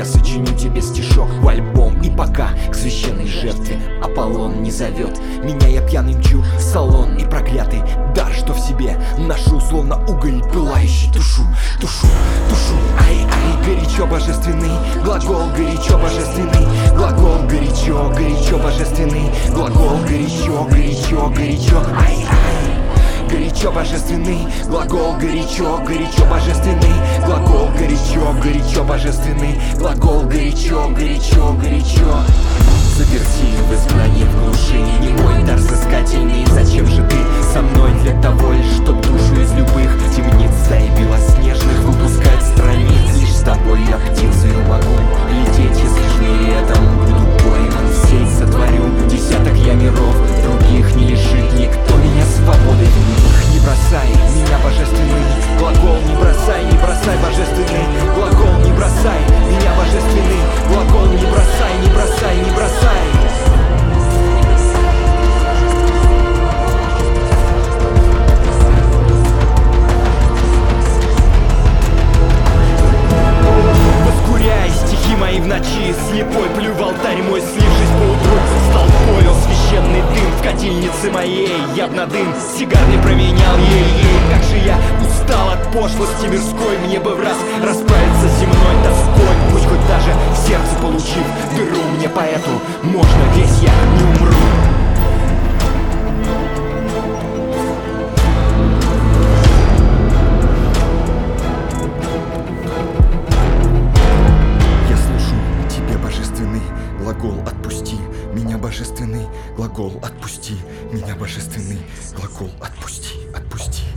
я сочиню тебе стишок в альбом. И пока к священной жертве Аполлон не зовет меня, я пьяный мчу в салон. И проклятый дар, что в себе ношу, словно уголь пылающий, тушу, тушу, тушу. Ай-ай, горячо божественный глагол, горячо божественный глагол, горячо, горячо божественный глагол, горячо, горячо, горячо. Ай-ай, горячо божественный глагол, горячо, горячо божественный глагол, горячо, горячо божественный глагол, горячо, горячо, горячо. Заперти в изгнании, в глуши, не мой дар взыскательный. Зачем же ты со мной? Для того лишь, чтоб душу из любых темниц и белоснежных выпускать страниц. Лишь с тобой я птицею могу лететь, если ж в мире этом буду пойман в сеть. Сотворю десяток я миров, других не лишит никто меня свободой в них. Не бросай меня, божественный глагол, не бросай, не бросай, божественный глагол, не бросай меня, божественный глагол, не бросай, не бросай, не бросай. Воскуряй стихи мои в ночи, слепой плюю в алтарь мой, слившись поутру с толпой. О, священный дым в котельнице моей, я б на дым сигарный променял ей. Как же я устал от пошлости мирской, мне бы в раз расправиться с земной тоской. Пусть хоть даже в сердце получив дыру, мне поэту можно, весь я не умру. Я слышу тебе, божественный глагол, отпусти меня, божественный глагол, отпусти меня, божественный глагол, отпусти, отпусти.